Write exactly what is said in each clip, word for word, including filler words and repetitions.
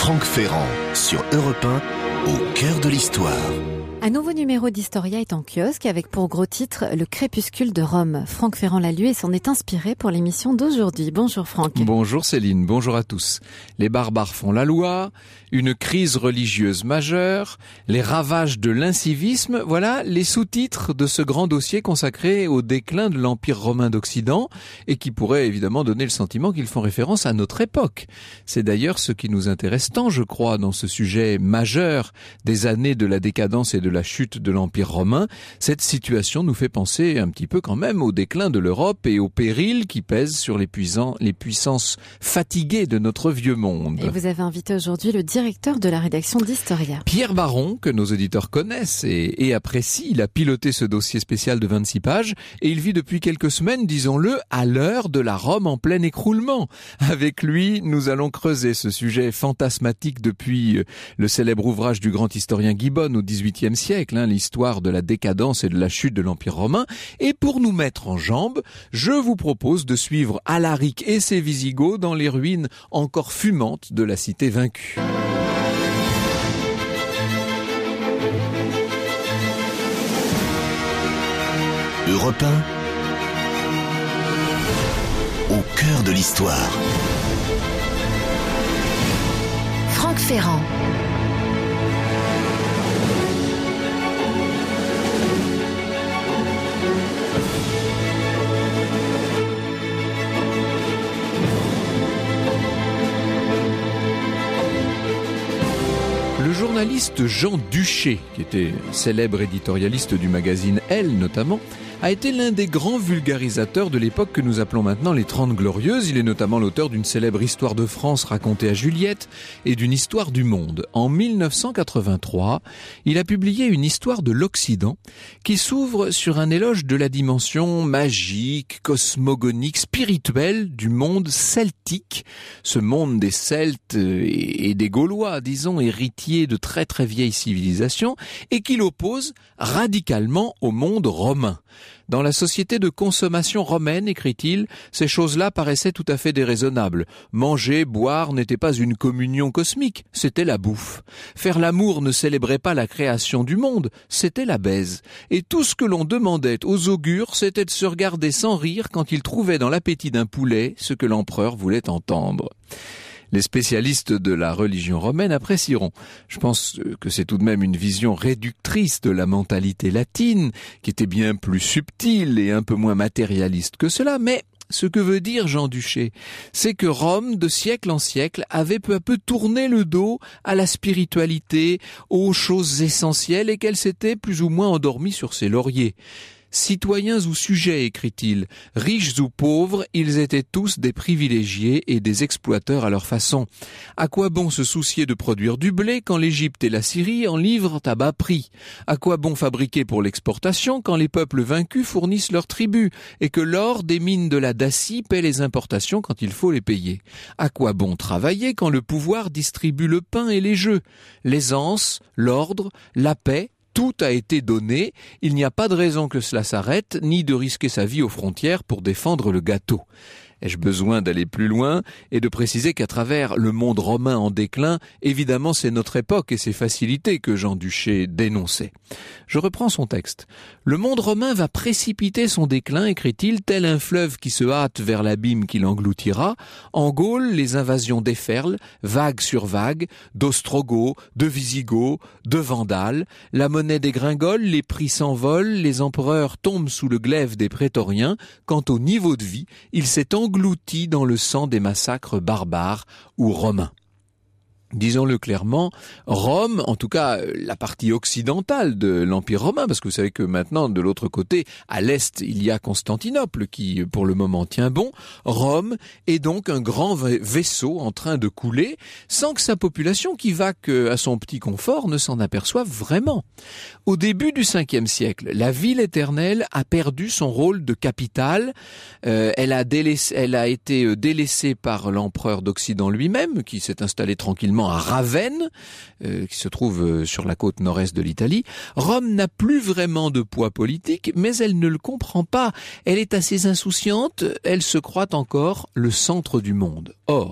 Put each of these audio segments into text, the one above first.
Franck Ferrand sur Europe un, au cœur de l'histoire. Un nouveau numéro d'Historia est en kiosque avec pour gros titre Le crépuscule de Rome. Franck Ferrand l'a lu et s'en est inspiré pour l'émission d'aujourd'hui. Bonjour Franck. Bonjour Céline, bonjour à tous. Les barbares font la loi, une crise religieuse majeure, les ravages de l'incivisme, voilà les sous-titres de ce grand dossier consacré au déclin de l'Empire romain d'Occident et qui pourrait évidemment donner le sentiment qu'ils font référence à notre époque. C'est d'ailleurs ce qui nous intéresse tant, je crois, dans ce sujet majeur des années de la décadence et de la chute de l'Empire romain. Cette situation nous fait penser un petit peu quand même au déclin de l'Europe et au péril qui pèse sur les, puissants, les puissances fatiguées de notre vieux monde. Et vous avez invité aujourd'hui le directeur de la rédaction d'Historia. Pierre Baron, que nos auditeurs connaissent et, et apprécient. Il a piloté ce dossier spécial de vingt-six pages et il vit depuis quelques semaines, disons-le, à l'heure de la Rome en plein écroulement. Avec lui, nous allons creuser ce sujet fantasmatique depuis le célèbre ouvrage du grand historien Gibbon au dix-huitième siècle, hein, l'histoire de la décadence et de la chute de l'Empire romain. Et pour nous mettre en jambes, je vous propose de suivre Alaric et ses Visigoths dans les ruines encore fumantes de la cité vaincue. Europe un, au cœur de l'histoire. Franck Ferrand. Le journaliste Jean Duché, qui était célèbre éditorialiste du magazine Elle notamment, a été l'un des grands vulgarisateurs de l'époque que nous appelons maintenant les Trente Glorieuses. Il est notamment l'auteur d'une célèbre histoire de France racontée à Juliette et d'une histoire du monde. En mille neuf cent quatre-vingt-trois, il a publié une histoire de l'Occident qui s'ouvre sur un éloge de la dimension magique, cosmogonique, spirituelle du monde celtique. Ce monde des Celtes et des Gaulois, disons, héritiers de très très vieilles civilisations, et qu'il oppose radicalement au monde romain. Dans la société de consommation romaine, écrit-il, ces choses-là paraissaient tout à fait déraisonnables. Manger, boire n'était pas une communion cosmique, c'était la bouffe. Faire l'amour ne célébrait pas la création du monde, c'était la baise. Et tout ce que l'on demandait aux augures, c'était de se regarder sans rire quand ils trouvaient dans l'appétit d'un poulet ce que l'empereur voulait entendre. Les spécialistes de la religion romaine apprécieront. Je pense que c'est tout de même une vision réductrice de la mentalité latine, qui était bien plus subtile et un peu moins matérialiste que cela, mais ce que veut dire Jean Duché, c'est que Rome, de siècle en siècle, avait peu à peu tourné le dos à la spiritualité, aux choses essentielles, et qu'elle s'était plus ou moins endormie sur ses lauriers. Citoyens ou sujets, écrit-il, riches ou pauvres, ils étaient tous des privilégiés et des exploiteurs à leur façon. À quoi bon se soucier de produire du blé quand l'Égypte et la Syrie en livrent à bas prix? À quoi bon fabriquer pour l'exportation quand les peuples vaincus fournissent leurs tribus et que l'or des mines de la Dacie paie les importations quand il faut les payer? À quoi bon travailler quand le pouvoir distribue le pain et les jeux? L'aisance, l'ordre, la paix, tout a été donné, il n'y a pas de raison que cela s'arrête, ni de risquer sa vie aux frontières pour défendre le gâteau. Ai-je besoin d'aller plus loin et de préciser qu'à travers le monde romain en déclin, évidemment c'est notre époque et ses facilités que Jean Duché dénonçait. Je reprends son texte. Le monde romain va précipiter son déclin, écrit-il, tel un fleuve qui se hâte vers l'abîme qui l'engloutira. En Gaule, les invasions déferlent, vague sur vague, d'Ostrogoths, de Visigoths, de Vandales. La monnaie dégringole, les prix s'envolent, les empereurs tombent sous le glaive des prétoriens. Quant au niveau de vie, il s'est englouti dans le sang des massacres barbares ou romains. Disons-le clairement, Rome, en tout cas la partie occidentale de l'Empire romain, parce que vous savez que maintenant, de l'autre côté, à l'est, il y a Constantinople qui, pour le moment, tient bon. Rome est donc un grand vaisseau en train de couler, sans que sa population, qui va qu'à son petit confort, ne s'en aperçoive vraiment. Au début du cinquième siècle, la ville éternelle a perdu son rôle de capitale. Euh, elle a délaissé, elle a été délaissée par l'empereur d'Occident lui-même, qui s'est installé tranquillement à Ravenne, euh, qui se trouve euh, sur la côte nord-est de l'Italie. Rome n'a plus vraiment de poids politique, mais elle ne le comprend pas. Elle est assez insouciante, elle se croit encore le centre du monde. Or,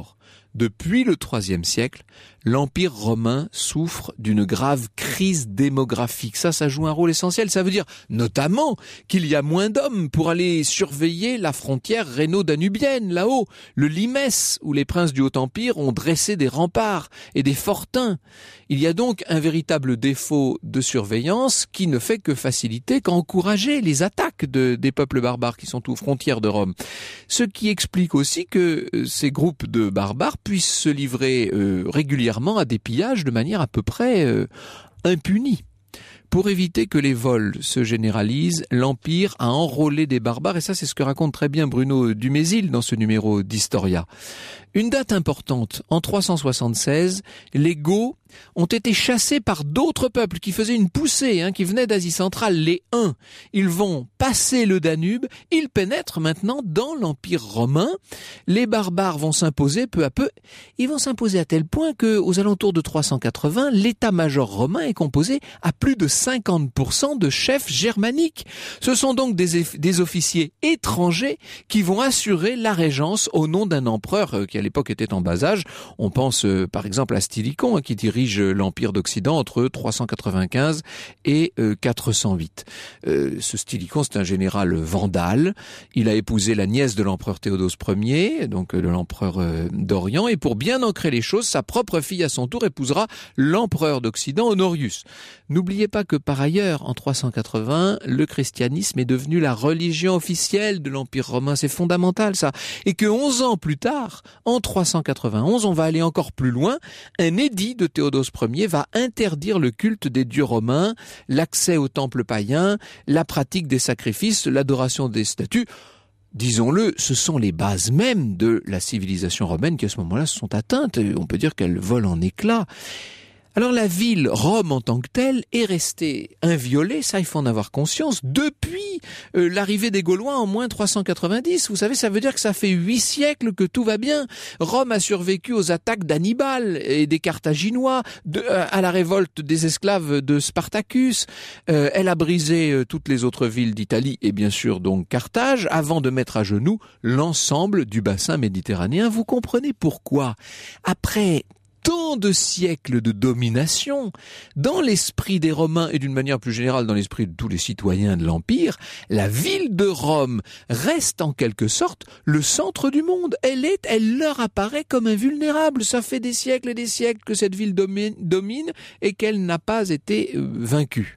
Depuis le troisième siècle, l'Empire romain souffre d'une grave crise démographique. Ça, ça joue un rôle essentiel. Ça veut dire notamment qu'il y a moins d'hommes pour aller surveiller la frontière rhéno-danubienne, là-haut, le Limès, où les princes du Haut-Empire ont dressé des remparts et des fortins. Il y a donc un véritable défaut de surveillance qui ne fait que faciliter, qu'encourager les attaques de, des peuples barbares qui sont aux frontières de Rome. Ce qui explique aussi que euh, ces groupes de barbares puissent se livrer euh, régulièrement à des pillages de manière à peu près euh, impunie. Pour éviter que les vols se généralisent, l'Empire a enrôlé des barbares, et ça c'est ce que raconte très bien Bruno Dumézil dans ce numéro d'Historia. Une date importante, en trois cent soixante-seize, les Goths ont été chassés par d'autres peuples qui faisaient une poussée, hein, qui venaient d'Asie centrale, les Huns. Ils vont passer le Danube, ils pénètrent maintenant dans l'Empire romain. Les barbares vont s'imposer peu à peu. Ils vont s'imposer à tel point que, aux alentours de trois cent quatre-vingts, l'état-major romain est composé à plus de cinquante pour cent de chefs germaniques. Ce sont donc des, des officiers étrangers qui vont assurer la régence au nom d'un empereur euh, qui à l'époque était en bas âge. On pense euh, par exemple à Stylicon, hein, qui dirige l'Empire d'Occident entre trois cent quatre-vingt-quinze et euh, quatre cent huit. Euh, ce Stylicon, c'est un général vandale. Il a épousé la nièce de l'empereur Théodose Ier, donc euh, de l'empereur euh, d'Orient, et pour bien ancrer les choses, sa propre fille à son tour épousera l'empereur d'Occident, Honorius. N'oubliez pas que par ailleurs, en trois cent quatre-vingts, le christianisme est devenu la religion officielle de l'Empire romain. C'est fondamental, ça. Et que onze ans plus tard, en trois cent quatre-vingt-onze, on va aller encore plus loin. Un édit de Théodose Ier va interdire le culte des dieux romains, l'accès aux temples païens, la pratique des sacrifices, l'adoration des statues. Disons-le, ce sont les bases mêmes de la civilisation romaine qui à ce moment-là se sont atteintes. On peut dire qu'elles volent en éclats. Alors la ville, Rome en tant que telle, est restée inviolée, ça il faut en avoir conscience, depuis euh, l'arrivée des Gaulois en moins trois cent quatre-vingt-dix. Vous savez, ça veut dire que ça fait huit siècles que tout va bien. Rome a survécu aux attaques d'Hannibal et des Carthaginois, de, euh, à la révolte des esclaves de Spartacus. Euh, elle a brisé euh, toutes les autres villes d'Italie et bien sûr donc Carthage, avant de mettre à genoux l'ensemble du bassin méditerranéen. Vous comprenez pourquoi, après tant de siècles de domination, dans l'esprit des Romains et d'une manière plus générale dans l'esprit de tous les citoyens de l'Empire, la ville de Rome reste en quelque sorte le centre du monde. Elle est, elle leur apparaît comme invulnérable. Ça fait des siècles et des siècles que cette ville domine, domine et qu'elle n'a pas été euh, vaincue.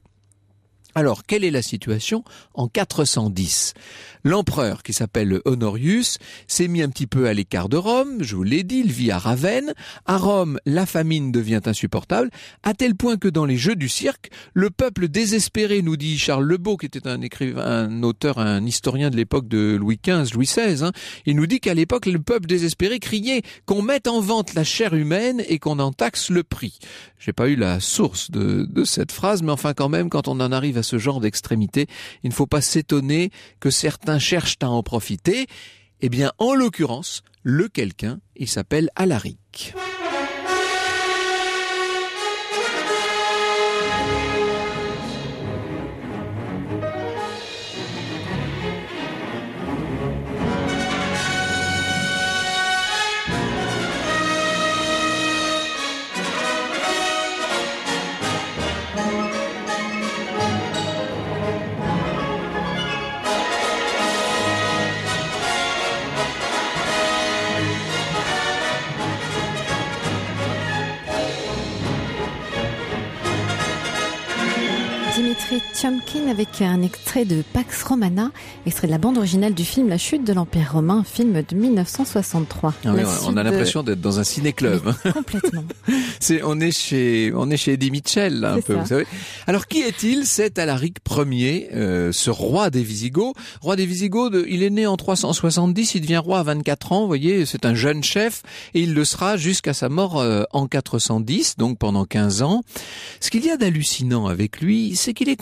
Alors, quelle est la situation en quatre cent dix? L'empereur, qui s'appelle Honorius, s'est mis un petit peu à l'écart de Rome, je vous l'ai dit, il vit à Ravenne. À Rome, la famine devient insupportable, à tel point que dans les Jeux du cirque, le peuple désespéré, nous dit Charles Lebeau, qui était un écrivain, un auteur, un historien de l'époque de Louis quinze, Louis seize, hein, il nous dit qu'à l'époque, le peuple désespéré criait qu'on mette en vente la chair humaine et qu'on en taxe le prix. J'ai pas eu la source de, de cette phrase, mais enfin quand même, quand on en arrive à ce genre d'extrémité, il ne faut pas s'étonner que certains cherchent à en profiter. Eh bien, en l'occurrence, le quelqu'un, il s'appelle Alaric. Dimitri Tiomkin avec un extrait de Pax Romana, extrait de la bande originale du film La chute de l'Empire romain, film de mille neuf cent soixante-trois. Ah oui, on a l'impression de... d'être dans un ciné-club. Mais complètement. c'est, on est chez, on est chez Eddie Mitchell, là, un peu, ça. Vous savez. Alors, qui est-il? C'est Alaric Ier, euh, ce roi des Visigoths. Roi des Visigoths, de, il est né en trois cent soixante-dix, il devient roi à vingt-quatre ans, vous voyez, c'est un jeune chef, et il le sera jusqu'à sa mort euh, en quatre cent dix, donc pendant quinze ans. Ce qu'il y a d'hallucinant avec lui, c'est qu'il est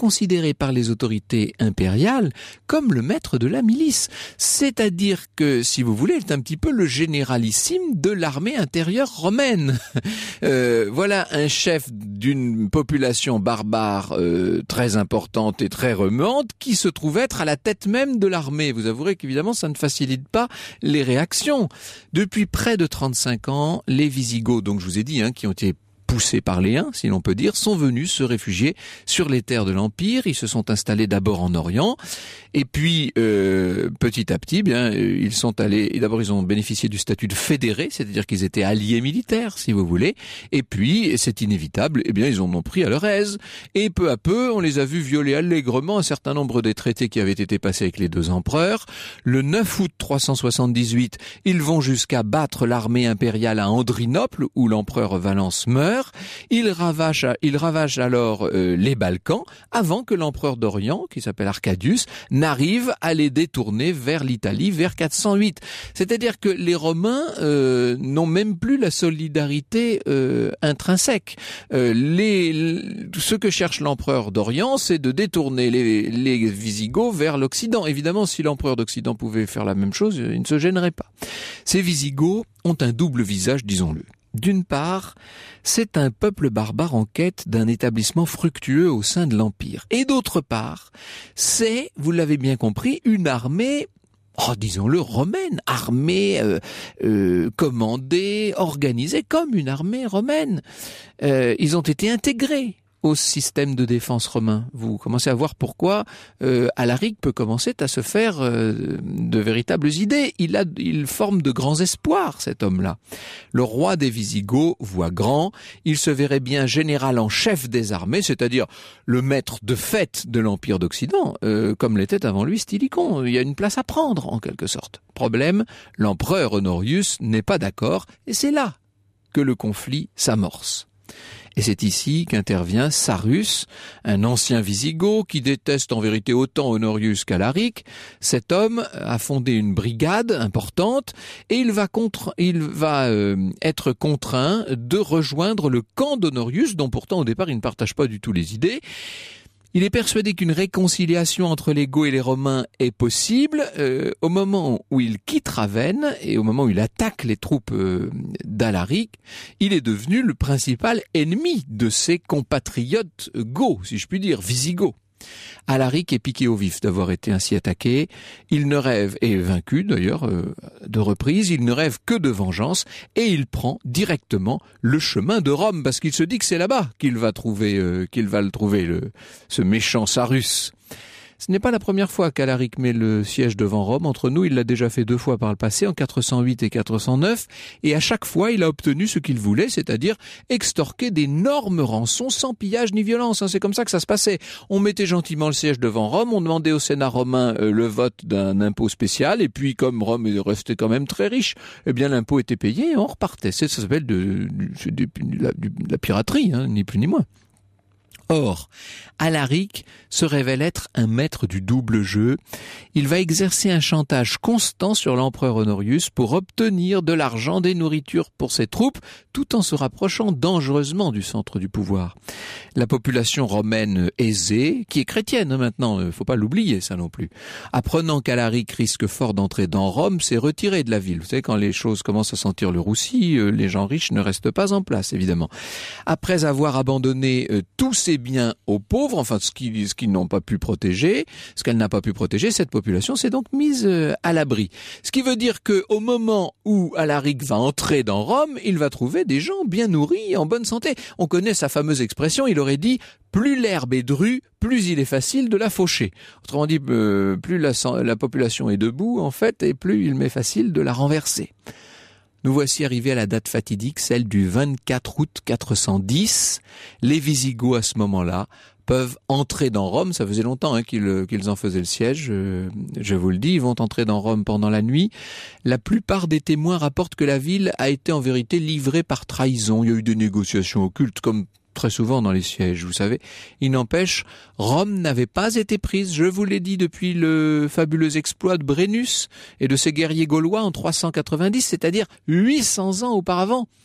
considéré par les autorités impériales comme le maître de la milice. C'est-à-dire que, si vous voulez, il est un petit peu le généralissime de l'armée intérieure romaine. Euh, voilà un chef d'une population barbare euh, très importante et très remuante qui se trouve être à la tête même de l'armée. Vous avouerez qu'évidemment, ça ne facilite pas les réactions. Depuis près de trente-cinq ans, les Visigoths, donc je vous ai dit, hein, qui ont été poussés par les Huns, si l'on peut dire, sont venus se réfugier sur les terres de l'Empire. Ils se sont installés d'abord en Orient, et puis euh, petit à petit, bien, ils sont allés. Et d'abord, ils ont bénéficié du statut de fédérés, c'est-à-dire qu'ils étaient alliés militaires, si vous voulez. Et puis, et c'est inévitable, eh bien, ils en ont pris à leur aise. Et peu à peu, on les a vus violer allègrement un certain nombre des traités qui avaient été passés avec les deux empereurs. Le neuf août trois cent soixante-dix-huit, ils vont jusqu'à battre l'armée impériale à Andrinople, où l'empereur Valens meurt. Il ravage, il ravage alors euh, les Balkans avant que l'empereur d'Orient, qui s'appelle Arcadius, n'arrive à les détourner vers l'Italie vers quatre cent huit. C'est-à-dire que les Romains euh, n'ont même plus la solidarité euh, intrinsèque. Euh, les, ce que cherche l'empereur d'Orient, c'est de détourner les, les Visigoths vers l'Occident. Évidemment, si l'empereur d'Occident pouvait faire la même chose, il ne se gênerait pas. Ces Visigoths ont un double visage, disons-le. D'une part, c'est un peuple barbare en quête d'un établissement fructueux au sein de l'Empire. Et d'autre part, c'est, vous l'avez bien compris, une armée, oh, disons-le, romaine, armée, euh, euh, commandée, organisée comme une armée romaine. Euh, ils ont été intégrés au système de défense romain. Vous commencez à voir pourquoi euh, Alaric peut commencer à se faire euh, de véritables idées. Il a, il forme de grands espoirs, cet homme-là. Le roi des Visigoths voit grand. Il se verrait bien général en chef des armées, c'est-à-dire le maître de fait de l'Empire d'Occident, euh, comme l'était avant lui Stylicon. Il y a une place à prendre, en quelque sorte. Problème, l'empereur Honorius n'est pas d'accord, et c'est là que le conflit s'amorce. Et c'est ici qu'intervient Sarus, un ancien Visigoth qui déteste en vérité autant Honorius qu'Alaric. Cet homme a fondé une brigade importante et il va, contre, il va euh, être contraint de rejoindre le camp d'Honorius, dont pourtant au départ il ne partage pas du tout les idées. Il est persuadé qu'une réconciliation entre les Goths et les Romains est possible euh, au moment où il quitte Ravenne et au moment où il attaque les troupes euh, d'Alaric. Il est devenu le principal ennemi de ses compatriotes Goths, si je puis dire, Visigoths. Alaric est piqué au vif d'avoir été ainsi attaqué. Il ne rêve, et vaincu d'ailleurs euh, de reprise, il ne rêve que de vengeance et il prend directement le chemin de Rome parce qu'il se dit que c'est là-bas qu'il va trouver, euh, qu'il va le trouver, le, ce méchant Sarus. Ce n'est pas la première fois qu'Alaric met le siège devant Rome. Entre nous, il l'a déjà fait deux fois par le passé, en quatre cent huit et quatre cent neuf, et à chaque fois, il a obtenu ce qu'il voulait, c'est-à-dire extorquer d'énormes rançons sans pillage ni violence. C'est comme ça que ça se passait. On mettait gentiment le siège devant Rome, on demandait au Sénat romain euh, le vote d'un impôt spécial, et puis comme Rome restait quand même très riche, eh bien l'impôt était payé et on repartait. Ça s'appelle de, de, de, de, la, de la piraterie, hein, ni plus ni moins. Or, Alaric se révèle être un maître du double jeu. Il va exercer un chantage constant sur l'empereur Honorius pour obtenir de l'argent, des nourritures pour ses troupes, tout en se rapprochant dangereusement du centre du pouvoir. La population romaine aisée, qui est chrétienne hein, maintenant, il ne faut pas l'oublier ça non plus, apprenant qu'Alaric risque fort d'entrer dans Rome, s'est retiré de la ville. Vous savez, quand les choses commencent à sentir le roussi, euh, les gens riches ne restent pas en place, évidemment. Après avoir abandonné euh, tous ses biens aux pauvres, enfin ce qu'ils, ce qu'ils n'ont pas pu protéger, ce qu'elle n'a pas pu protéger, cette population s'est donc mise euh, à l'abri. Ce qui veut dire que au moment où Alaric va entrer dans Rome, il va trouver des gens bien nourris, en bonne santé. On connaît sa fameuse expression, il aurait dit « plus l'herbe est drue, plus il est facile de la faucher ». Autrement dit, euh, plus la, la population est debout, en fait, et plus il m'est facile de la renverser. Nous voici arrivés à la date fatidique, celle du vingt-quatre août quatre cent dix. Les Visigoths, à ce moment-là, peuvent entrer dans Rome. Ça faisait longtemps hein, qu'ils, qu'ils en faisaient le siège, je, je vous le dis. Ils vont entrer dans Rome pendant la nuit. La plupart des témoins rapportent que la ville a été en vérité livrée par trahison. Il y a eu des négociations occultes, comme très souvent dans les sièges, vous savez. Il n'empêche, Rome n'avait pas été prise, je vous l'ai dit, depuis le fabuleux exploit de Brennus et de ses guerriers gaulois en trois cent quatre-vingt-dix, c'est-à-dire huit cents ans auparavant.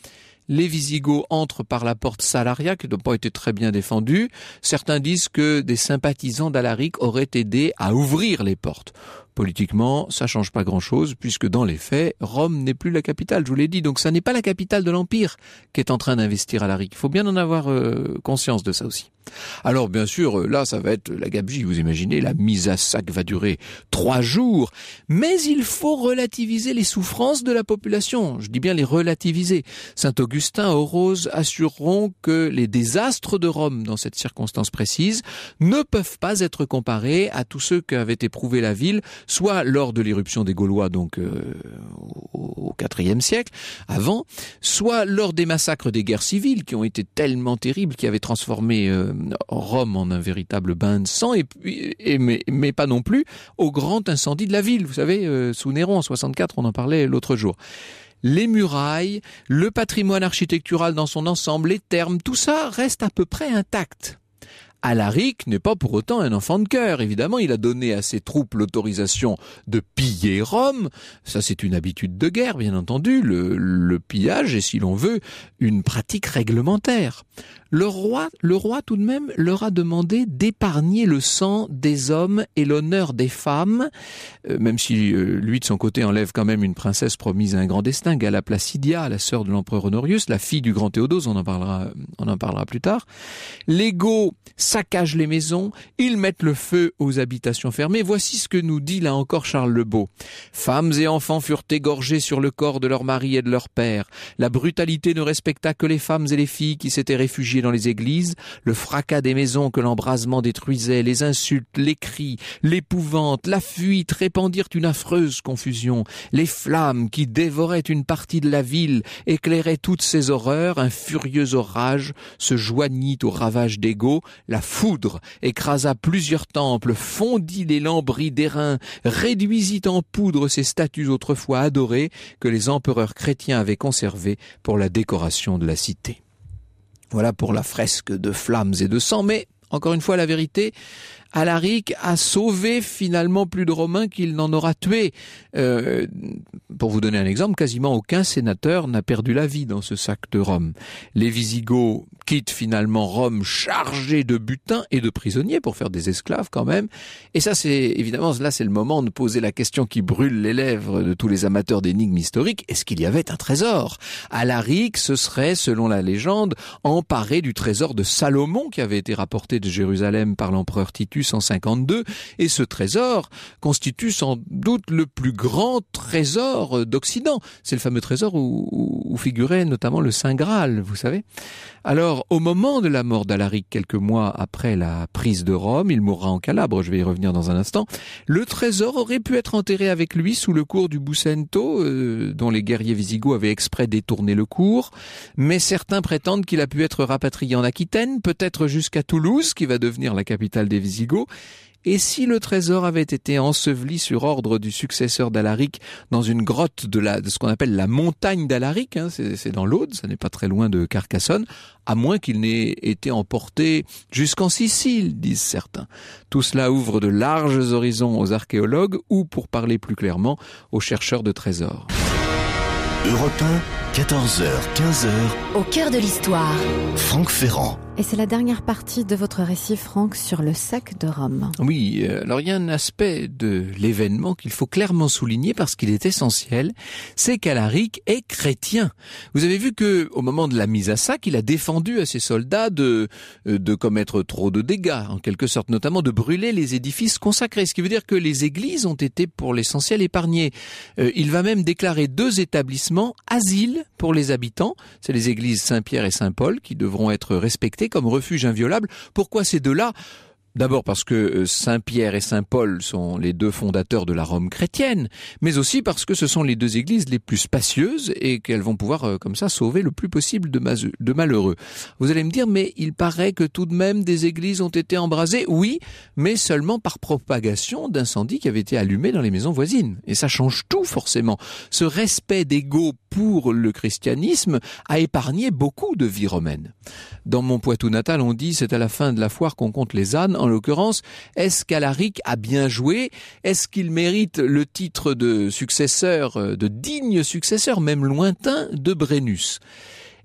Les Visigoths entrent par la porte Salaria, qui n'a pas été très bien défendue. Certains disent que des sympathisants d'Alaric auraient aidé à ouvrir les portes. Politiquement, ça change pas grand-chose, puisque dans les faits, Rome n'est plus la capitale, je vous l'ai dit. Donc ça n'est pas la capitale de l'Empire qui est en train d'investir Alaric. Il faut bien en avoir euh, conscience de ça aussi. Alors bien sûr, là ça va être la gabegie, vous imaginez, la mise à sac va durer trois jours, mais il faut relativiser les souffrances de la population, je dis bien les relativiser. Saint Augustin, Orose assureront que les désastres de Rome dans cette circonstance précise ne peuvent pas être comparés à tous ceux qu'avait éprouvé la ville, soit lors de l'éruption des Gaulois, donc euh, au quatrième siècle, avant, soit lors des massacres des guerres civiles qui ont été tellement terribles, qui avaient transformé euh, Rome en un véritable bain de sang, et, et mais, mais pas non plus au grand incendie de la ville, vous savez, euh, sous Néron en soixante-quatre, on en parlait l'autre jour. Les murailles, le patrimoine architectural dans son ensemble, les thermes, tout ça reste à peu près intact. Alaric n'est pas pour autant un enfant de cœur. Évidemment, il a donné à ses troupes l'autorisation de piller Rome. Ça, c'est une habitude de guerre, bien entendu. Le, le pillage est, si l'on veut, une pratique réglementaire. Le roi, le roi, tout de même, leur a demandé d'épargner le sang des hommes et l'honneur des femmes, euh, même si euh, lui, de son côté, enlève quand même une princesse promise à un grand destin, Galla Placidia, la sœur de l'empereur Honorius, la fille du grand Théodose, on en parlera, on en parlera plus tard. Les Goths saccagent les maisons, ils mettent le feu aux habitations fermées. Voici ce que nous dit là encore Charles le Beau. Femmes et enfants furent égorgés sur le corps de leurs maris et de leurs pères. La brutalité ne respecta que les femmes et les filles qui s'étaient réfugiées dans les églises. Le fracas des maisons que l'embrasement détruisait, les insultes, les cris, l'épouvante, la fuite répandirent une affreuse confusion. Les flammes qui dévoraient une partie de la ville éclairaient toutes ces horreurs. Un furieux orage se joignit aux ravages des Goths. La foudre écrasa plusieurs temples, fondit les lambris d'airain, réduisit en poudre ces statues autrefois adorées que les empereurs chrétiens avaient conservées pour la décoration de la cité. Voilà pour la fresque de flammes et de sang, mais encore une fois la vérité, Alaric a sauvé finalement plus de Romains qu'il n'en aura tué. Euh, pour vous donner un exemple, quasiment aucun sénateur n'a perdu la vie dans ce sac de Rome. Les Visigoths quittent finalement Rome chargés de butin et de prisonniers pour faire des esclaves quand même. Et ça, c'est évidemment, là, c'est le moment de poser la question qui brûle les lèvres de tous les amateurs d'énigmes historiques. Est-ce qu'il y avait un trésor? Alaric se serait, selon la légende, emparé du trésor de Salomon qui avait été rapporté de Jérusalem par l'empereur Titus en cinquante-deux, et ce trésor constitue sans doute le plus grand trésor d'Occident. C'est le fameux trésor où, où, où figurait notamment le Saint Graal, vous savez. Alors, au moment de la mort d'Alaric, quelques mois après la prise de Rome, il mourra en Calabre, je vais y revenir dans un instant, le trésor aurait pu être enterré avec lui sous le cours du Bucento, euh, dont les guerriers visigoths avaient exprès détourné le cours, mais certains prétendent qu'il a pu être rapatrié en Aquitaine, peut-être jusqu'à Toulouse, qui va devenir la capitale des Visigoths. Et si le trésor avait été enseveli sur ordre du successeur d'Alaric dans une grotte de, la, de ce qu'on appelle la montagne d'Alaric, hein, c'est, c'est dans l'Aude, ça n'est pas très loin de Carcassonne, à moins qu'il n'ait été emporté jusqu'en Sicile, disent certains. Tout cela ouvre de larges horizons aux archéologues ou, pour parler plus clairement, aux chercheurs de trésors. Europe un, quatorze heures, quinze heures. Au cœur de l'histoire. Franck Ferrand. Et c'est la dernière partie de votre récit, Franck, sur le sac de Rome. Oui, alors il y a un aspect de l'événement qu'il faut clairement souligner parce qu'il est essentiel, c'est qu'Alaric est chrétien. Vous avez vu que au moment de la mise à sac, il a défendu à ses soldats de de commettre trop de dégâts, en quelque sorte, notamment de brûler les édifices consacrés, ce qui veut dire que les églises ont été pour l'essentiel épargnées. Euh, il va même déclarer deux établissements asiles pour les habitants, c'est les églises Saint-Pierre et Saint-Paul qui devront être respectées comme refuge inviolable. Pourquoi ces deux-là ? D'abord parce que Saint-Pierre et Saint-Paul sont les deux fondateurs de la Rome chrétienne, mais aussi parce que ce sont les deux églises les plus spacieuses et qu'elles vont pouvoir comme ça sauver le plus possible de, ma- de malheureux. Vous allez me dire, mais il paraît que tout de même des églises ont été embrasées. Oui, mais seulement par propagation d'incendies qui avaient été allumés dans les maisons voisines. Et ça change tout forcément. Ce respect des Goths pour le christianisme a épargné beaucoup de vies romaines. Dans mon Poitou natal, on dit c'est à la fin de la foire qu'on compte les ânes. En l'occurrence, est-ce qu'Alaric a bien joué ? Est-ce qu'il mérite le titre de successeur, de digne successeur, même lointain, de Brennus ?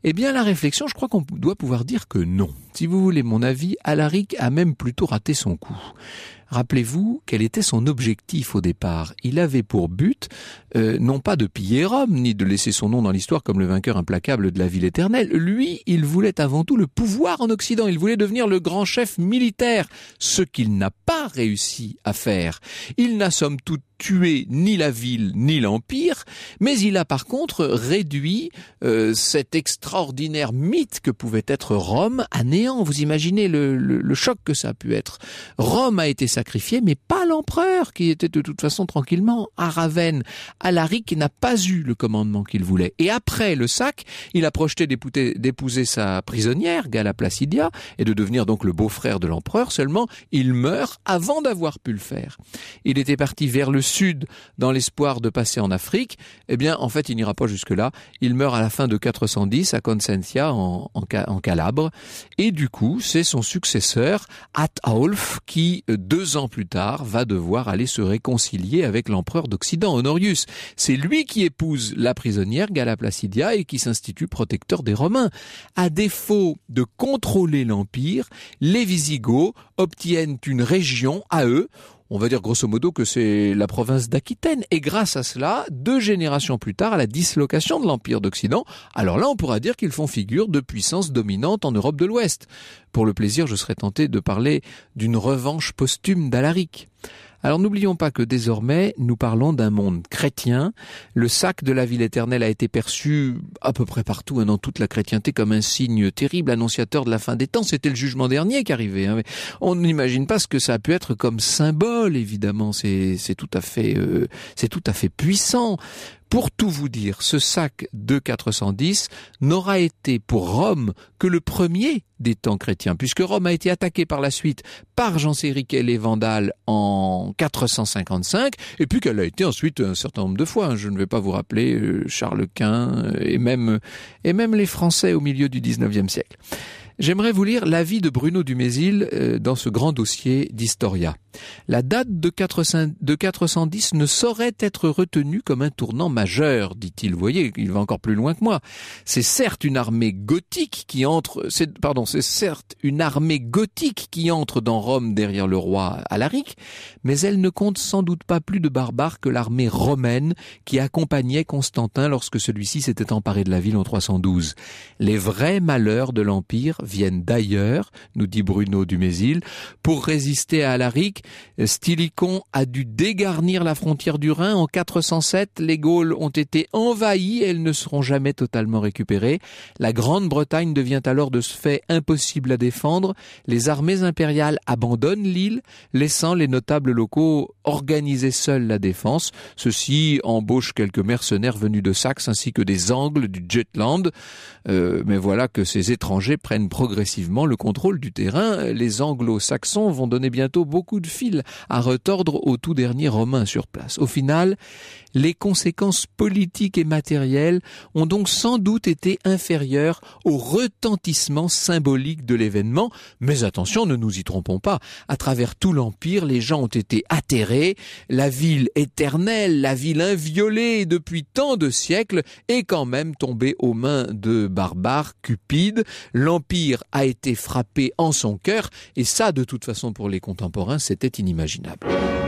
Eh bien, la réflexion, je crois qu'on doit pouvoir dire que non. Si vous voulez mon avis, Alaric a même plutôt raté son coup. Rappelez-vous quel était son objectif au départ. Il avait pour but, euh, non pas de piller Rome, ni de laisser son nom dans l'histoire comme le vainqueur implacable de la ville éternelle. Lui, il voulait avant tout le pouvoir en Occident. Il voulait devenir le grand chef militaire, ce qu'il n'a pas réussi à faire. Il n'a somme toute tué ni la ville ni l'empire, mais il a par contre réduit euh, cet extraordinaire mythe que pouvait être Rome à néant. Vous imaginez le, le, le choc que ça a pu être. Rome a été sacrifiée, mais pas l'empereur qui était de toute façon tranquillement à Ravenne. Alaric n'a pas eu le commandement qu'il voulait. Et après le sac, il a projeté d'épouser sa prisonnière, Galla Placidia, et de devenir donc le beau-frère de l'empereur. Seulement, il meurt avant d'avoir pu le faire. Il était parti vers le sud dans l'espoir de passer en Afrique. Eh bien, en fait, il n'ira pas jusque-là. Il meurt à la fin de quatre cent dix à Consentia, en, en, en Calabre. Et du coup, c'est son successeur, Ataulf, qui, deux ans plus tard, va devoir aller se réconcilier avec l'empereur d'Occident, Honorius. C'est lui qui épouse la prisonnière Galla Placidia et qui s'institue protecteur des Romains. À défaut de contrôler l'empire, les Visigoths obtiennent une région à eux. On va dire grosso modo que c'est la province d'Aquitaine. Et grâce à cela, deux générations plus tard, à la dislocation de l'Empire d'Occident, alors là on pourra dire qu'ils font figure de puissance dominante en Europe de l'Ouest. Pour le plaisir, je serais tenté de parler d'une revanche posthume d'Alaric. Alors n'oublions pas que désormais, nous parlons d'un monde chrétien. Le sac de la ville éternelle a été perçu à peu près partout, hein, dans toute la chrétienté, comme un signe terrible, annonciateur de la fin des temps. C'était le jugement dernier qui arrivait. Hein. On n'imagine pas ce que ça a pu être comme symbole, évidemment. C'est, c'est tout à fait, euh, c'est tout à fait puissant. Pour tout vous dire, ce sac de quatre cent dix n'aura été pour Rome que le premier des temps chrétiens, puisque Rome a été attaquée par la suite par Genséric et les Vandales en quatre cent cinquante-cinq, et puis qu'elle a été ensuite un certain nombre de fois. Je ne vais pas vous rappeler Charles Quint et même, et même les Français au milieu du dix-neuvième siècle. J'aimerais vous lire l'avis de Bruno Dumézil euh, dans ce grand dossier d'Historia. La date de quatre cent dix ne saurait être retenue comme un tournant majeur, dit-il. Vous voyez, il va encore plus loin que moi. C'est certes une armée gothique qui entre, c'est, pardon, c'est certes une armée gothique qui entre dans Rome derrière le roi Alaric, mais elle ne compte sans doute pas plus de barbares que l'armée romaine qui accompagnait Constantin lorsque celui-ci s'était emparé de la ville en trois cent douze. Les vrais malheurs de l'Empire viennent d'ailleurs, nous dit Bruno Dumézil. Pour résister à Alaric, Stylicon a dû dégarnir la frontière du Rhin. En quatre cent sept, les Gaules ont été envahies et elles ne seront jamais totalement récupérées. La Grande-Bretagne devient alors de ce fait impossible à défendre. Les armées impériales abandonnent l'île, laissant les notables locaux organiser seuls la défense. Ceux-ci embauchent quelques mercenaires venus de Saxe ainsi que des Angles du Jutland. Euh, mais voilà que ces étrangers prennent progressivement le contrôle du terrain. Les Anglo-Saxons vont donner bientôt beaucoup de fil à retordre aux tout derniers Romains sur place. Au final, les conséquences politiques et matérielles ont donc sans doute été inférieures au retentissement symbolique de l'événement. Mais attention, ne nous y trompons pas. À travers tout l'Empire, les gens ont été atterrés. La ville éternelle, la ville inviolée depuis tant de siècles, est quand même tombée aux mains de barbares cupides. L'Empire a été frappé en son cœur, et ça, de toute façon, pour les contemporains, c'était inimaginable.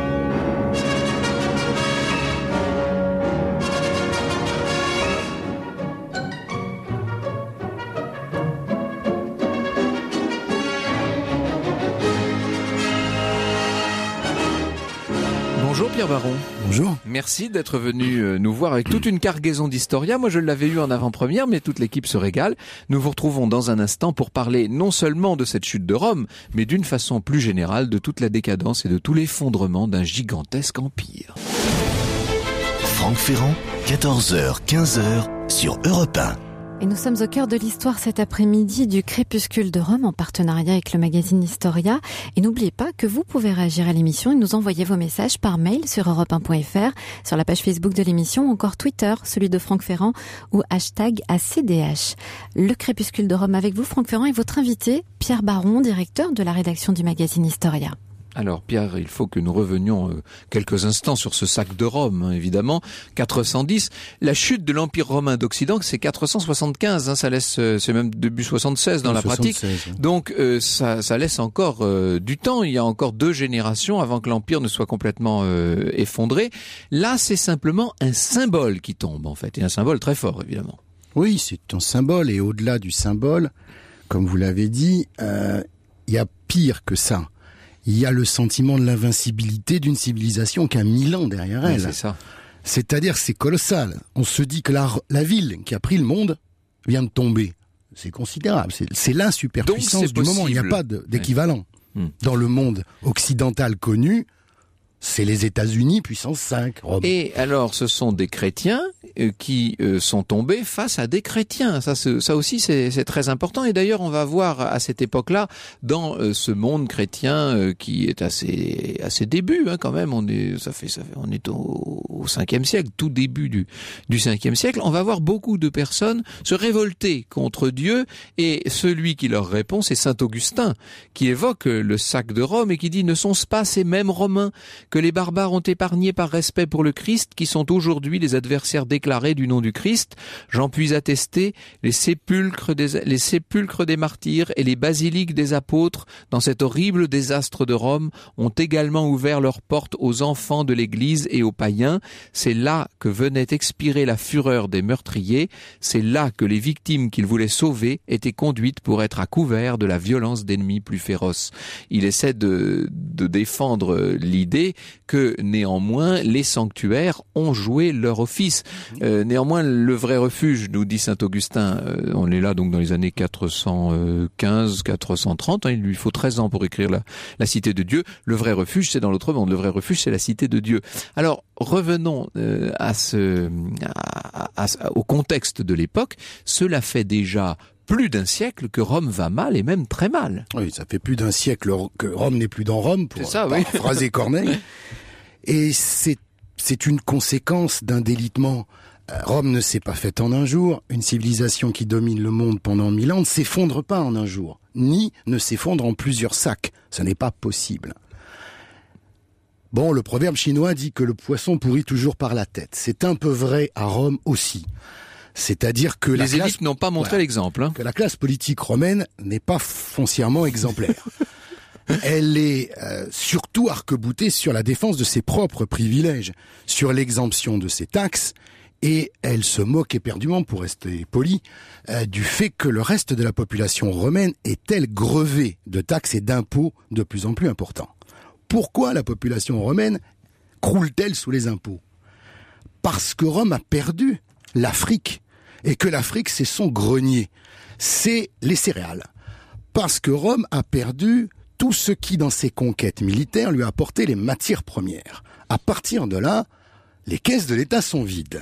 Bonjour Pierre Baron. Bonjour. Merci d'être venu nous voir avec toute une cargaison d'Historia. Moi je l'avais eu en avant-première, mais toute l'équipe se régale. Nous vous retrouvons dans un instant pour parler non seulement de cette chute de Rome, mais d'une façon plus générale de toute la décadence et de tout l'effondrement d'un gigantesque empire. Franck Ferrand, quatorze heures quinze sur Europe un. Et nous sommes au cœur de l'histoire cet après-midi du Crépuscule de Rome en partenariat avec le magazine Historia. Et n'oubliez pas que vous pouvez réagir à l'émission et nous envoyer vos messages par mail sur europe un point f r, sur la page Facebook de l'émission ou encore Twitter, celui de Franck Ferrand ou hashtag A C D H. Le Crépuscule de Rome avec vous, Franck Ferrand, et votre invité, Pierre Baron, directeur de la rédaction du magazine Historia. Alors Pierre, il faut que nous revenions euh, quelques instants sur ce sac de Rome, hein, évidemment. quatre cent dix. La chute de l'Empire romain d'Occident, c'est quatre cent soixante-quinze. Hein, ça laisse, euh, c'est même début soixante-seize dans la pratique. soixante-seize, ouais. Donc euh, ça, ça laisse encore euh, du temps. Il y a encore deux générations avant que l'Empire ne soit complètement euh, effondré. Là, c'est simplement un symbole qui tombe en fait, et un symbole très fort, évidemment. Oui, c'est un symbole, et au-delà du symbole, comme vous l'avez dit, euh, il y a pire que ça. Il y a le sentiment de l'invincibilité d'une civilisation qui a mille ans derrière elle. Oui, c'est ça. C'est-à-dire, c'est colossal. On se dit que la, la ville qui a pris le monde vient de tomber. C'est considérable. C'est, c'est la superpuissance du moment. Il n'y a pas de, d'équivalent. Oui. Dans le monde occidental connu, c'est les États-Unis, puissance cinq. Rome. Et alors, ce sont des chrétiens euh, qui euh, sont tombés face à des chrétiens. Ça, c'est, ça aussi, c'est, c'est très important. Et d'ailleurs, on va voir à cette époque-là, dans euh, ce monde chrétien euh, qui est assez, à ses débuts, hein, quand même. On est, ça fait, ça fait, on est au, au cinquième siècle, tout début du du cinquième siècle. On va voir beaucoup de personnes se révolter contre Dieu. Et celui qui leur répond, c'est saint Augustin, qui évoque le sac de Rome et qui dit: ne sont-ce pas ces mêmes Romains que les barbares ont épargnés par respect pour le Christ, qui sont aujourd'hui les adversaires déclarés du nom du Christ? J'en puis attester les sépulcres des, les sépulcres des martyrs et les basiliques des apôtres, dans cet horrible désastre de Rome, ont également ouvert leurs portes aux enfants de l'Église et aux païens. C'est là que venait expirer la fureur des meurtriers. C'est là que les victimes qu'ils voulaient sauver étaient conduites pour être à couvert de la violence d'ennemis plus féroces. Il essaie de, de défendre l'idée que néanmoins les sanctuaires ont joué leur office. Euh, néanmoins, le vrai refuge, nous dit saint Augustin, euh, on est là donc dans les années quatre cent quinze, quatre cent trente, hein, il lui faut treize ans pour écrire la, la cité de Dieu. Le vrai refuge, c'est dans l'autre monde. Le vrai refuge, c'est la cité de Dieu. Alors, revenons euh, à ce, à, à, à, au contexte de l'époque. Cela fait déjà plus d'un siècle que Rome va mal, et même très mal. Oui, ça fait plus d'un siècle que Rome n'est plus dans Rome, pour ça, oui. paraphraser Corneille. Et c'est, c'est une conséquence d'un délitement. Rome ne s'est pas faite en un jour. Une civilisation qui domine le monde pendant mille ans ne s'effondre pas en un jour, ni ne s'effondre en plusieurs sacs. Ce n'est pas possible. Bon, le proverbe chinois dit que le poisson pourrit toujours par la tête. C'est un peu vrai à Rome aussi. C'est-à-dire que les la élites classe, n'ont pas montré voilà, l'exemple. Hein. Que la classe politique romaine n'est pas foncièrement exemplaire. Elle est euh, surtout arc-boutée sur la défense de ses propres privilèges, sur l'exemption de ses taxes, et elle se moque éperdument, pour rester poli, euh, du fait que le reste de la population romaine est-elle grevée de taxes et d'impôts de plus en plus importants. Pourquoi la population romaine croule-t-elle sous les impôts ? Parce que Rome a perdu l'Afrique, et que l'Afrique, c'est son grenier, c'est les céréales. Parce que Rome a perdu tout ce qui, dans ses conquêtes militaires, lui a apporté les matières premières. À partir de là, les caisses de l'État sont vides.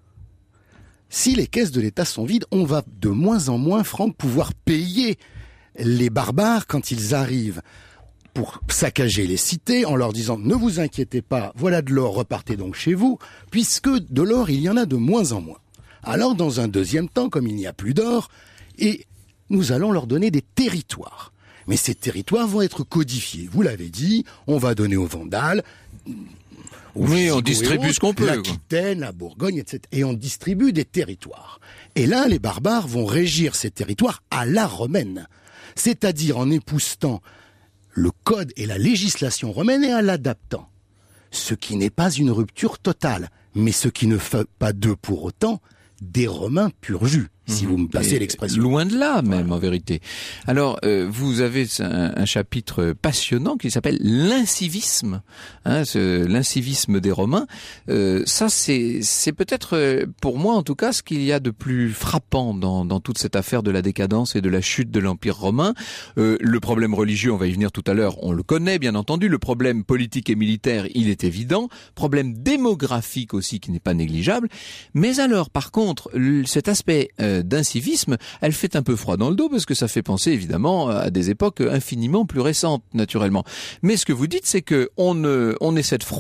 Si les caisses de l'État sont vides, on va de moins en moins, Franck, pouvoir payer les barbares quand ils arrivent pour saccager les cités en leur disant « Ne vous inquiétez pas, voilà de l'or, repartez donc chez vous », puisque de l'or, il y en a de moins en moins. Alors, dans un deuxième temps, comme il n'y a plus d'or, et nous allons leur donner des territoires. Mais ces territoires vont être codifiés. Vous l'avez dit, on va donner aux Vandales, aux oui, on Visigoths distribue autres, ce qu'on peut. l'Aquitaine, la Bourgogne, et cetera. Et on distribue des territoires. Et là, les barbares vont régir ces territoires à la romaine. C'est-à-dire en époussetant le code et la législation romaine et en l'adaptant. Ce qui n'est pas une rupture totale, mais ce qui ne fait pas d'eux pour autant des Romains pur jus, si vous me passez l'expression. Loin de là, même, voilà. En vérité. Alors, euh, vous avez un, un chapitre passionnant qui s'appelle l'incivisme, hein, ce, l'incivisme des Romains. Euh, ça, c'est, c'est peut-être, pour moi en tout cas, ce qu'il y a de plus frappant dans, dans toute cette affaire de la décadence et de la chute de l'Empire romain. Euh, le problème religieux, on va y venir tout à l'heure, on le connaît, bien entendu. Le problème politique et militaire, il est évident. Problème démographique aussi, qui n'est pas négligeable. Mais alors, par contre, cet aspect euh, d'incivisme, elle fait un peu froid dans le dos parce que ça fait penser évidemment à des époques infiniment plus récentes, naturellement. Mais ce que vous dites, c'est que on, euh, on essaie de frauder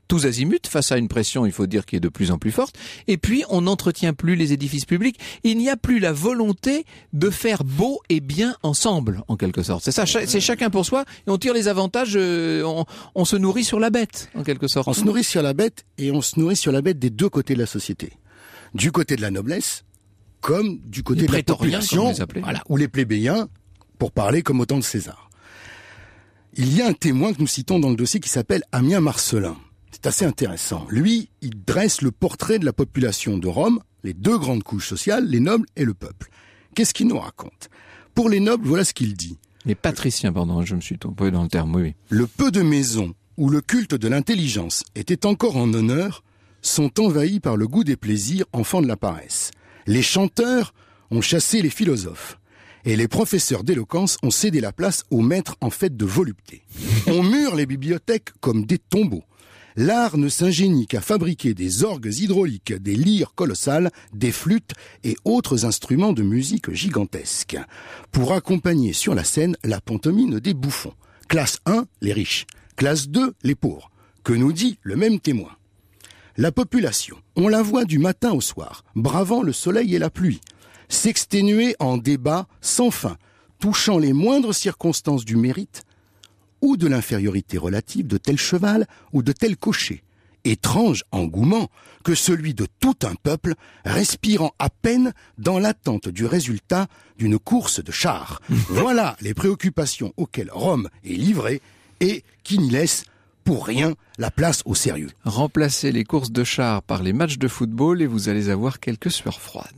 tous azimuts face à une pression, il faut dire, qui est de plus en plus forte. Et puis, on n'entretient plus les édifices publics. Il n'y a plus la volonté de faire beau et bien ensemble, en quelque sorte. C'est ça, c'est chacun pour soi, et on tire les avantages, euh, on, on se nourrit sur la bête, en quelque sorte. On se nourrit sur la bête, et on se nourrit sur la bête des deux côtés de la société. Du côté de la noblesse, comme du côté les de la population, voilà, ou les plébéiens, pour parler comme au temps de César. Il y a un témoin que nous citons dans le dossier qui s'appelle Ammien Marcellin. C'est assez intéressant. Lui, il dresse le portrait de la population de Rome, les deux grandes couches sociales, les nobles et le peuple. Qu'est-ce qu'il nous raconte? Pour les nobles, voilà ce qu'il dit. Les patriciens, pardon, je me suis trompé dans le terme, oui, oui. Le peu de maisons où le culte de l'intelligence était encore en honneur sont envahis par le goût des plaisirs, enfants de la paresse. Les chanteurs ont chassé les philosophes. Et les professeurs d'éloquence ont cédé la place aux maîtres en fait de volupté. On mure les bibliothèques comme des tombeaux. L'art ne s'ingénie qu'à fabriquer des orgues hydrauliques, des lyres colossales, des flûtes et autres instruments de musique gigantesques, pour accompagner sur la scène la pantomime des bouffons. Classe un, les riches. Classe deux, les pauvres. Que nous dit le même témoin? La population, on la voit du matin au soir, bravant le soleil et la pluie, s'exténuer en débats sans fin, touchant les moindres circonstances du mérite ou de l'infériorité relative de tel cheval ou de tel cocher. Étrange engouement que celui de tout un peuple respirant à peine dans l'attente du résultat d'une course de chars. Voilà les préoccupations auxquelles Rome est livrée et qui n'y laissent pour rien la place au sérieux. Remplacez les courses de chars par les matchs de football et vous allez avoir quelques sueurs froides.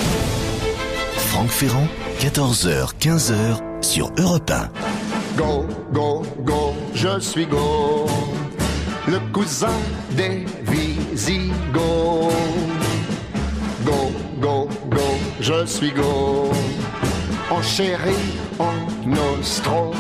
Franck Ferrand, quatorze heures quinze heures sur Europe un. Go, go, go, je suis go, le cousin des Visigoths. Go, go, go, je suis go, en chéri, en ostrogoth.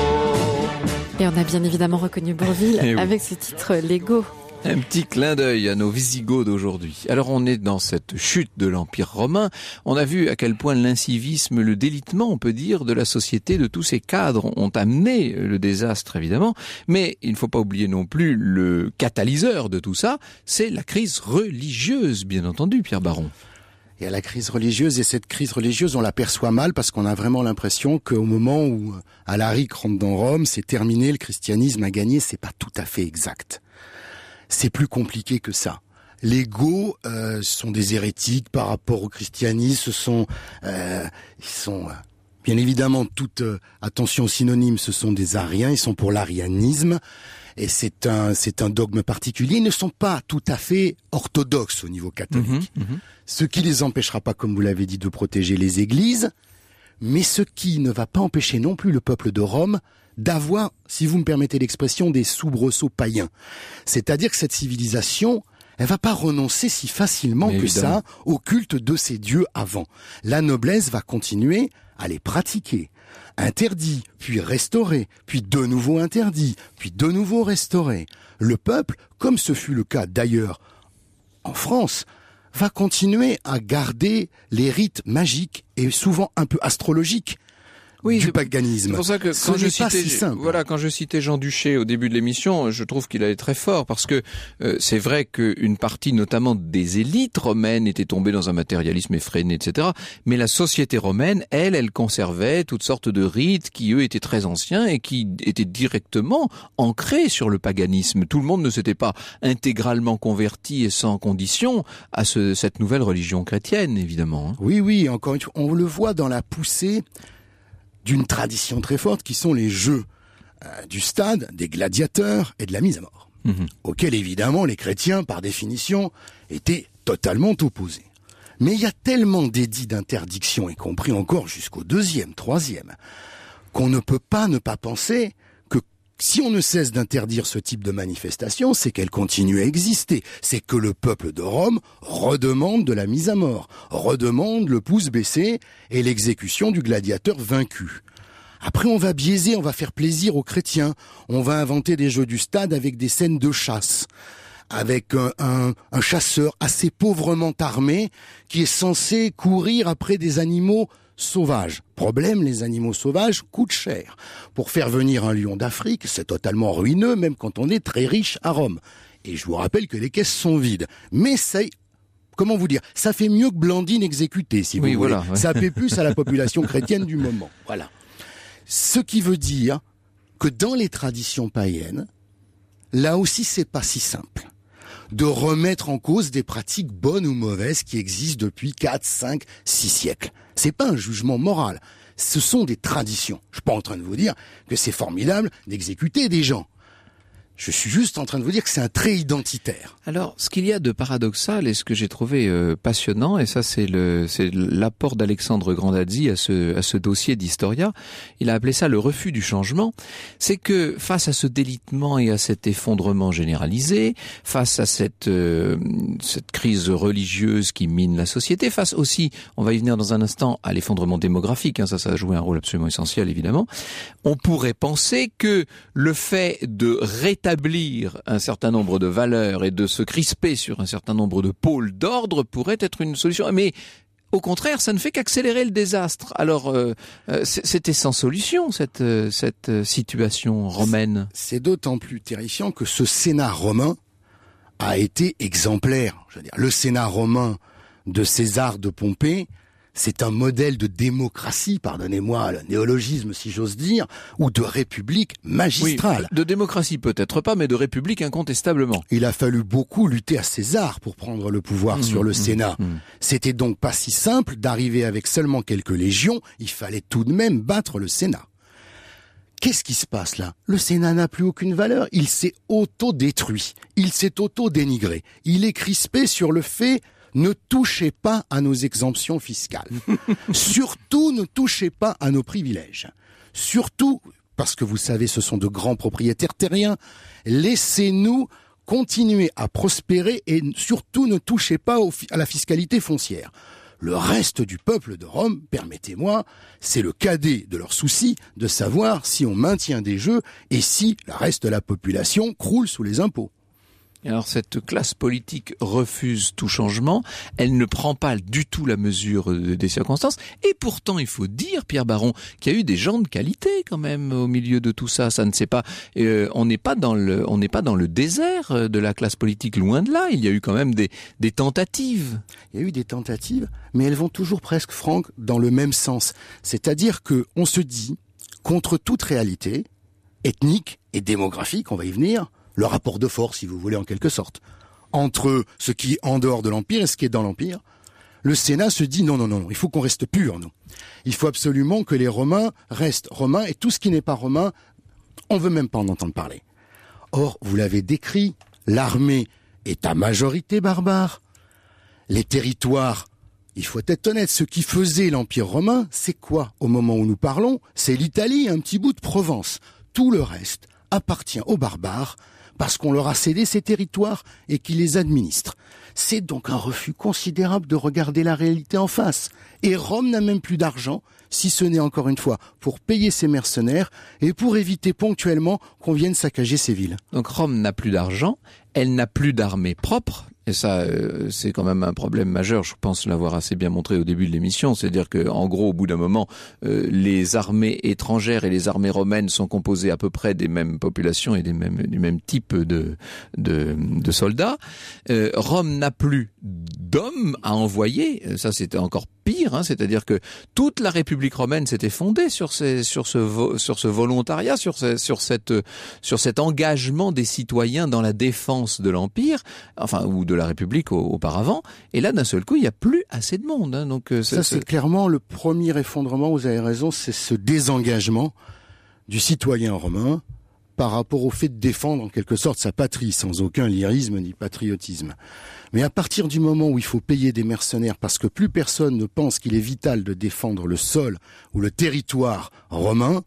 Et on a bien évidemment reconnu Bourvil oui. avec ce titre Lego. Un petit clin d'œil à nos Visigoths d'aujourd'hui. Alors on est dans cette chute de l'Empire romain. On a vu à quel point l'incivisme, le délitement, on peut dire, de la société, de tous ces cadres ont amené le désastre évidemment. Mais il ne faut pas oublier non plus le catalyseur de tout ça, c'est la crise religieuse, bien entendu, Pierre Baron. Il y a la crise religieuse, et cette crise religieuse, on l'aperçoit mal parce qu'on a vraiment l'impression qu'au moment où Alaric rentre dans Rome, c'est terminé, le christianisme a gagné. C'est pas tout à fait exact. C'est plus compliqué que ça. Les Goths euh, sont des hérétiques par rapport au christianisme. Ce sont, euh, ils sont, euh, bien évidemment, toute euh, attention synonyme. Ce sont des ariens. Ils sont pour l'arianisme, et c'est un, c'est un dogme particulier. Ils ne sont pas tout à fait orthodoxes au niveau catholique. Mmh, mmh. Ce qui les empêchera pas, comme vous l'avez dit, de protéger les églises, mais ce qui ne va pas empêcher non plus le peuple de Rome d'avoir, si vous me permettez l'expression, des soubresauts païens. C'est-à-dire que cette civilisation, elle va pas renoncer si facilement mais que évidemment. ça au culte de ses dieux avant. La noblesse va continuer à les pratiquer. Interdit, puis restauré, puis de nouveau interdit, puis de nouveau restauré. Le peuple, comme ce fut le cas d'ailleurs en France, va continuer à garder les rites magiques et souvent un peu astrologiques oui, du paganisme. C'est pour ça que Ce quand je pas citais, si simple. voilà, quand je citais Jean Duché au début de l'émission, je trouve qu'il allait très fort parce que euh, c'est vrai qu'une partie, notamment des élites romaines, était tombée dans un matérialisme effréné, et cetera. Mais la société romaine, elle, elle conservait toutes sortes de rites qui, eux, étaient très anciens et qui étaient directement ancrés sur le paganisme. Tout le monde ne s'était pas intégralement converti et sans condition à ce, cette nouvelle religion chrétienne, évidemment. Oui, oui, encore une fois, on le voit dans la poussée d'une tradition très forte qui sont les jeux euh, du stade, des gladiateurs et de la mise à mort, mmh. auxquels évidemment les chrétiens, par définition, étaient totalement opposés. Mais il y a tellement d'édits d'interdiction, y compris encore jusqu'au deuxième, troisième, qu'on ne peut pas ne pas penser que si on ne cesse d'interdire ce type de manifestation, c'est qu'elle continue à exister. C'est que le peuple de Rome redemande de la mise à mort, redemande le pouce baissé et l'exécution du gladiateur vaincu. Après, on va biaiser, on va faire plaisir aux chrétiens. On va inventer des jeux du stade avec des scènes de chasse, avec un, un, un chasseur assez pauvrement armé qui est censé courir après des animaux sauvages. Problème, les animaux sauvages coûtent cher. Pour faire venir un lion d'Afrique, c'est totalement ruineux, même quand on est très riche à Rome. Et je vous rappelle que les caisses sont vides. Mais ça, comment vous dire, ça fait mieux que Blandine exécutée, si vous oui, voulez. Voilà, ouais. Ça fait plus à la population chrétienne du moment. Voilà. Ce qui veut dire que dans les traditions païennes, là aussi, c'est pas si simple de remettre en cause des pratiques bonnes ou mauvaises qui existent depuis quatre, cinq, six siècles. C'est pas un jugement moral. Ce sont des traditions. Je suis pas en train de vous dire que c'est formidable d'exécuter des gens. Je suis juste en train de vous dire que c'est un trait identitaire. Alors, ce qu'il y a de paradoxal et ce que j'ai trouvé euh, passionnant, et ça c'est le c'est l'apport d'Alexandre Grandazzi à ce à ce dossier d'Historia, il a appelé ça le refus du changement, c'est que face à ce délitement et à cet effondrement généralisé, face à cette euh, cette crise religieuse qui mine la société, face aussi, on va y venir dans un instant, à l'effondrement démographique, hein, ça ça a joué un rôle absolument essentiel évidemment, on pourrait penser que le fait de rétablir établir un certain nombre de valeurs et de se crisper sur un certain nombre de pôles d'ordre pourrait être une solution. Mais au contraire, ça ne fait qu'accélérer le désastre. Alors, euh, c'était sans solution, cette, cette situation romaine. C'est d'autant plus terrifiant que ce Sénat romain a été exemplaire. Je veux dire, le Sénat romain de César de Pompée, c'est un modèle de démocratie, pardonnez-moi le néologisme si j'ose dire, ou de république magistrale. Oui, de démocratie peut-être pas, mais de république incontestablement. Il a fallu beaucoup lutter à César pour prendre le pouvoir mmh, sur le mmh, Sénat. Mmh. C'était donc pas si simple d'arriver avec seulement quelques légions, il fallait tout de même battre le Sénat. Qu'est-ce qui se passe là? Le Sénat n'a plus aucune valeur, il s'est auto-détruit, il s'est auto-dénigré, il est crispé sur le fait... Ne touchez pas à nos exemptions fiscales. Surtout, ne touchez pas à nos privilèges. Surtout, parce que vous savez, ce sont de grands propriétaires terriens, laissez-nous continuer à prospérer et surtout ne touchez pas au, à la fiscalité foncière. Le reste du peuple de Rome, permettez-moi, c'est le cadet de leur souci de savoir si on maintient des jeux et si le reste de la population croule sous les impôts. Alors cette classe politique refuse tout changement, elle ne prend pas du tout la mesure des circonstances, et pourtant il faut dire, Pierre Baron, qu'il y a eu des gens de qualité quand même au milieu de tout ça. Ça ne sait pas, euh, on n'est pas dans le, on n'est pas dans le désert de la classe politique, loin de là. Il y a eu quand même des, des tentatives. Il y a eu des tentatives, mais elles vont toujours presque, Franck, dans le même sens. C'est-à-dire que on se dit, contre toute réalité ethnique et démographique, on va y venir. Le rapport de force, si vous voulez, en quelque sorte, entre ce qui est en dehors de l'Empire et ce qui est dans l'Empire, le Sénat se dit non, non, non, il faut qu'on reste pur, non. Il faut absolument que les Romains restent Romains et tout ce qui n'est pas romain, on veut même pas en entendre parler. Or, vous l'avez décrit, l'armée est à majorité barbare. Les territoires, il faut être honnête, ce qui faisait l'Empire romain, c'est quoi au moment où nous parlons? C'est l'Italie, un petit bout de Provence. Tout le reste appartient aux barbares, parce qu'on leur a cédé ces territoires et qu'ils les administrent. C'est donc un refus considérable de regarder la réalité en face. Et Rome n'a même plus d'argent, si ce n'est encore une fois pour payer ses mercenaires et pour éviter ponctuellement qu'on vienne saccager ses villes. Donc Rome n'a plus d'argent, elle n'a plus d'armée propre. Et ça, euh, c'est quand même un problème majeur, je pense l'avoir assez bien montré au début de l'émission. C'est-à-dire que, en gros, au bout d'un moment, euh, les armées étrangères et les armées romaines sont composées à peu près des mêmes populations et des mêmes, du même type de, de, de soldats. Euh, Rome n'a plus d'hommes à envoyer. Ça, c'était encore pire, hein. C'est-à-dire que toute la République romaine s'était fondée sur ces, sur ce, vo, sur ce volontariat, sur, ce, sur cette, sur cet engagement des citoyens dans la défense de l'Empire, enfin, ou de la République auparavant, et là d'un seul coup il n'y a plus assez de monde, hein, donc ça c'est clairement le premier effondrement. Vous avez raison, c'est ce désengagement du citoyen romain par rapport au fait de défendre en quelque sorte sa patrie sans aucun lyrisme ni patriotisme. Mais à partir du moment où il faut payer des mercenaires parce que plus personne ne pense qu'il est vital de défendre le sol ou le territoire romain,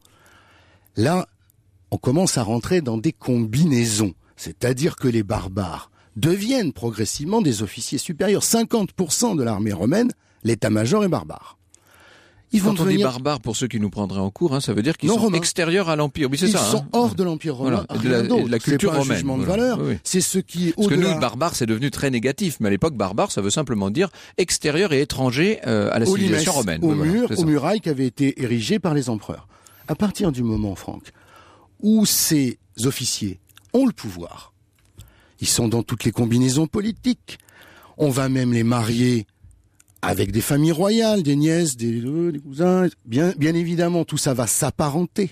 là on commence à rentrer dans des combinaisons, c'est-à-dire que les barbares deviennent progressivement des officiers supérieurs. cinquante pour cent de l'armée romaine, l'état-major est barbare. Ils vont Quand devenir... on dit barbares, pour ceux qui nous prendraient en cours, hein, ça veut dire qu'ils non, sont romains. Extérieurs à l'Empire. Oui, c'est Ils ça. sont hein. hors de l'Empire romain. Voilà. De la, de la culture romaine. C'est pas un jugement de voilà. valeur. Oui, oui. C'est ce qui est Parce au-delà. que nous, barbare, c'est devenu très négatif. Mais à l'époque, barbare, ça veut simplement dire extérieur et étranger euh, à la au civilisation limès, romaine. Au oui, mur, voilà, aux murailles qui avaient été érigées par les empereurs. À partir du moment, Franck, où ces officiers ont le pouvoir, Ils sont dans toutes les combinaisons politiques. On va même les marier avec des familles royales, des nièces, des, euh, des cousins. Bien, bien évidemment, tout ça va s'apparenter.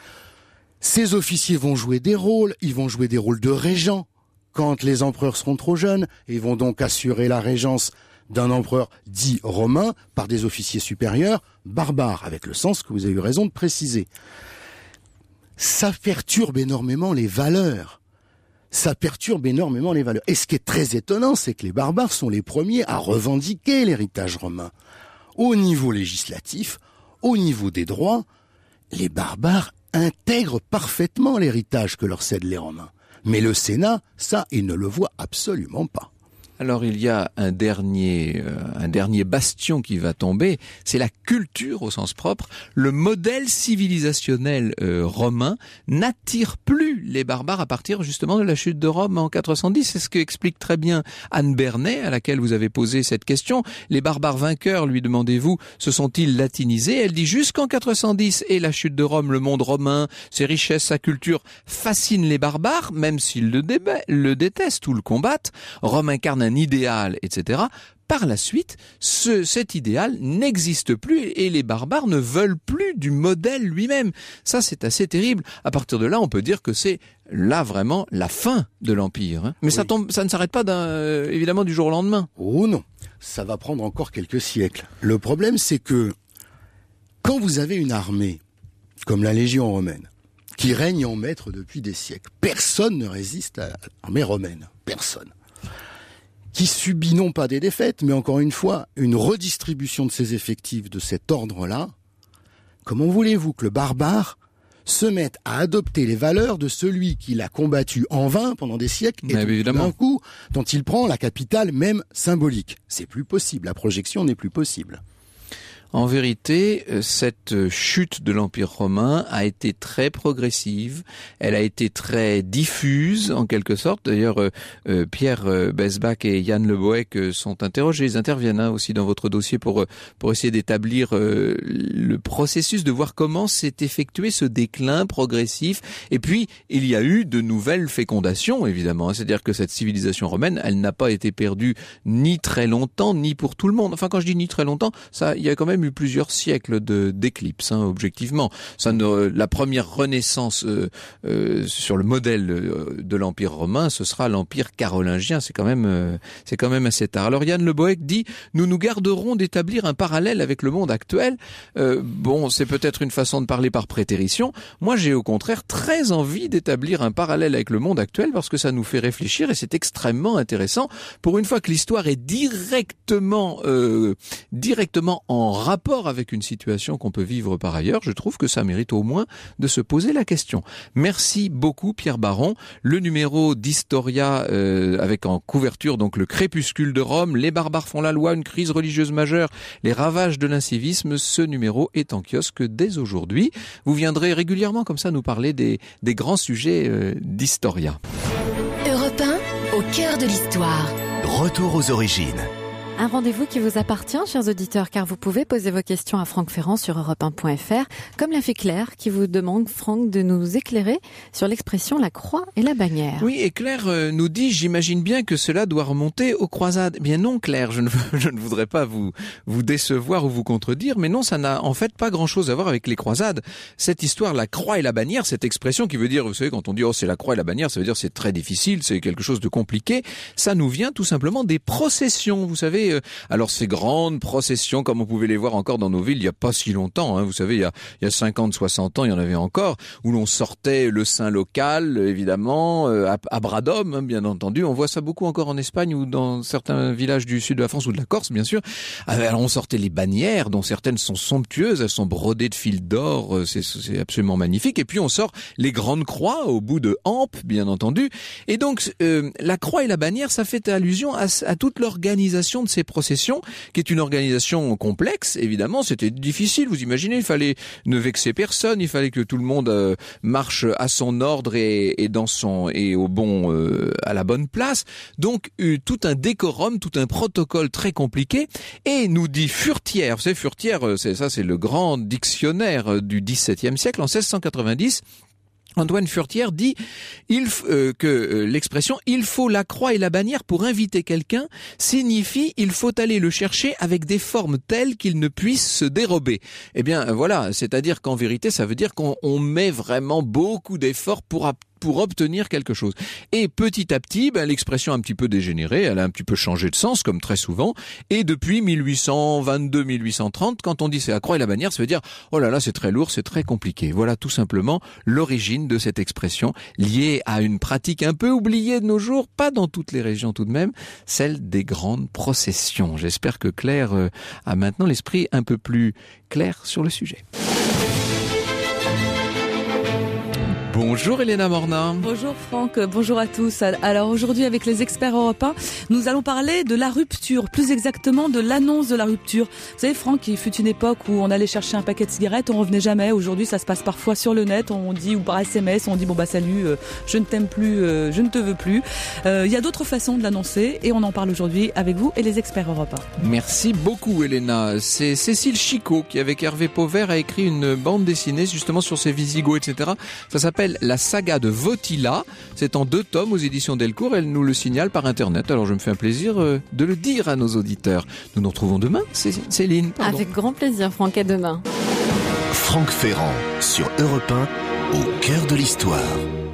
Ces officiers vont jouer des rôles, ils vont jouer des rôles de régents quand les empereurs seront trop jeunes, et ils vont donc assurer la régence d'un empereur dit romain par des officiers supérieurs barbares, avec le sens que vous avez eu raison de préciser. Ça perturbe énormément les valeurs. Ça perturbe énormément les valeurs. Et ce qui est très étonnant, c'est que les barbares sont les premiers à revendiquer l'héritage romain. Au niveau législatif, au niveau des droits, les barbares intègrent parfaitement l'héritage que leur cèdent les Romains. Mais le Sénat, ça, il ne le voit absolument pas. Alors il y a un dernier, euh, un dernier bastion qui va tomber, c'est la culture au sens propre. Le modèle civilisationnel euh, romain n'attire plus les barbares à partir justement de la chute de Rome en quatre cent dix. C'est ce que explique très bien Anne Bernet, à laquelle vous avez posé cette question. Les barbares vainqueurs, lui demandez-vous, se sont-ils latinisés? Elle dit jusqu'en quatre cent dix et la chute de Rome, le monde romain, ses richesses, sa culture fascinent les barbares, même s'ils le, déba- le détestent ou le combattent. Rome incarne un idéal, et cetera. Par la suite, ce, cet idéal n'existe plus et les barbares ne veulent plus du modèle lui-même. Ça, c'est assez terrible. À partir de là, on peut dire que c'est là vraiment la fin de l'Empire. Hein. Mais oui. ça, tombe, ça ne s'arrête pas d'un, euh, évidemment du jour au lendemain. Oh non, ça va prendre encore quelques siècles. Le problème, c'est que quand vous avez une armée comme la Légion romaine, qui règne en maître depuis des siècles, personne ne résiste à l'armée romaine. Personne. Qui subit non pas des défaites, mais encore une fois, une redistribution de ses effectifs de cet ordre-là. Comment voulez-vous que le barbare se mette à adopter les valeurs de celui qui l'a combattu en vain pendant des siècles et tout d'un coup, dont il prend la capitale même symbolique? C'est plus possible, la projection n'est plus possible. En vérité, cette chute de l'Empire romain a été très progressive, elle a été très diffuse en quelque sorte. D'ailleurs, euh, Pierre Besbach et Yann Le Bohec sont interrogés, ils interviennent hein, aussi dans votre dossier pour pour essayer d'établir euh, le processus, de voir comment s'est effectué ce déclin progressif. Et puis, il y a eu de nouvelles fécondations, évidemment. C'est-à-dire que cette civilisation romaine, elle n'a pas été perdue ni très longtemps, ni pour tout le monde. Enfin, quand je dis ni très longtemps, ça, il y a quand même eu plusieurs siècles de d'éclipse, hein, objectivement. Ça ne, la première renaissance euh, euh, sur le modèle euh, de l'Empire romain, ce sera l'Empire carolingien. C'est quand même, euh, c'est quand même assez tard. Alors Yann Le Bohec dit, nous nous garderons d'établir un parallèle avec le monde actuel. Euh, bon, c'est peut-être une façon de parler par prétérition. Moi, j'ai au contraire très envie d'établir un parallèle avec le monde actuel parce que ça nous fait réfléchir et c'est extrêmement intéressant. Pour une fois que l'histoire est directement, euh, directement en rapport avec une situation qu'on peut vivre par ailleurs, je trouve que ça mérite au moins de se poser la question. Merci beaucoup Pierre Baron. Le numéro d'Historia euh, avec en couverture donc le crépuscule de Rome, les barbares font la loi, une crise religieuse majeure, les ravages de l'incivisme, ce numéro est en kiosque dès aujourd'hui. Vous viendrez régulièrement comme ça nous parler des, des grands sujets euh, d'Historia. Europe un, au cœur de l'histoire. Retour aux origines. Un rendez-vous qui vous appartient, chers auditeurs, car vous pouvez poser vos questions à Franck Ferrand sur europe un point f r, comme l'a fait Claire, qui vous demande, Franck, de nous éclairer sur l'expression la croix et la bannière. Oui, et Claire euh, nous dit, j'imagine bien que cela doit remonter aux croisades. Eh bien non, Claire, je ne, je ne voudrais pas vous, vous décevoir ou vous contredire, mais non, ça n'a en fait pas grand-chose à voir avec les croisades. Cette histoire, la croix et la bannière, cette expression qui veut dire, vous savez, quand on dit, oh, c'est la croix et la bannière, ça veut dire c'est très difficile, c'est quelque chose de compliqué. Ça nous vient tout simplement des processions, vous savez. Alors ces grandes processions, comme on pouvait les voir encore dans nos villes il n'y a pas si longtemps, hein, vous savez, il y a, il y a cinquante, soixante ans, il y en avait encore, où l'on sortait le saint local, évidemment, à, à bras d'hommes, hein, bien entendu. On voit ça beaucoup encore en Espagne ou dans certains villages du sud de la France ou de la Corse, bien sûr. Alors on sortait les bannières, dont certaines sont somptueuses, elles sont brodées de fils d'or, c'est, c'est absolument magnifique. Et puis on sort les grandes croix au bout de hampes, bien entendu. Et donc euh, la croix et la bannière, ça fait allusion à, à toute l'organisation de ces processions, qui est une organisation complexe, évidemment, c'était difficile, vous imaginez, il fallait ne vexer personne, il fallait que tout le monde euh, marche à son ordre et, et dans son et au bon euh, à la bonne place. Donc euh, tout un décorum, tout un protocole très compliqué. Et nous dit Furetière, vous savez, Furetière, c'est ça, c'est le grand dictionnaire du dix-septième siècle, en seize cent quatre-vingt-dix. Antoine Furtière dit il, euh, que euh, l'expression « il faut la croix et la bannière pour inviter quelqu'un » signifie « il faut aller le chercher avec des formes telles qu'il ne puisse se dérober ». Eh bien voilà, c'est-à-dire qu'en vérité ça veut dire qu'on on met vraiment beaucoup d'efforts pour pour obtenir quelque chose. Et petit à petit, ben, l'expression a un petit peu dégénéré, elle a un petit peu changé de sens, comme très souvent, et depuis mille huit cent vingt-deux mille huit cent trente, quand on dit c'est la croix et la bannière, ça veut dire « oh là là, c'est très lourd, c'est très compliqué ». Voilà tout simplement l'origine de cette expression, liée à une pratique un peu oubliée de nos jours, pas dans toutes les régions tout de même, celle des grandes processions. J'espère que Claire euh, a maintenant l'esprit un peu plus clair sur le sujet. Bonjour Elena Morna. Bonjour Franck, bonjour à tous. Alors aujourd'hui avec les experts européens, nous allons parler de la rupture, plus exactement de l'annonce de la rupture. Vous savez Franck, il fut une époque où on allait chercher un paquet de cigarettes, on revenait jamais. Aujourd'hui ça se passe parfois sur le net, on dit ou par S M S, on dit bon bah salut, euh, je ne t'aime plus, euh, je ne te veux plus. Euh, il y a d'autres façons de l'annoncer et on en parle aujourd'hui avec vous et les experts européens. Merci beaucoup Elena. C'est Cécile Chicot qui avec Hervé Pauvert a écrit une bande dessinée justement sur ces Visigoths, et cetera. Ça s'appelle La saga de Votila, c'est en deux tomes aux éditions Delcourt, elle nous le signale par internet, alors je me fais un plaisir de le dire à nos auditeurs. Nous nous retrouvons demain, Céline. Pardon. Avec grand plaisir Franck, à demain. Franck Ferrand sur Europe un, au cœur de l'histoire.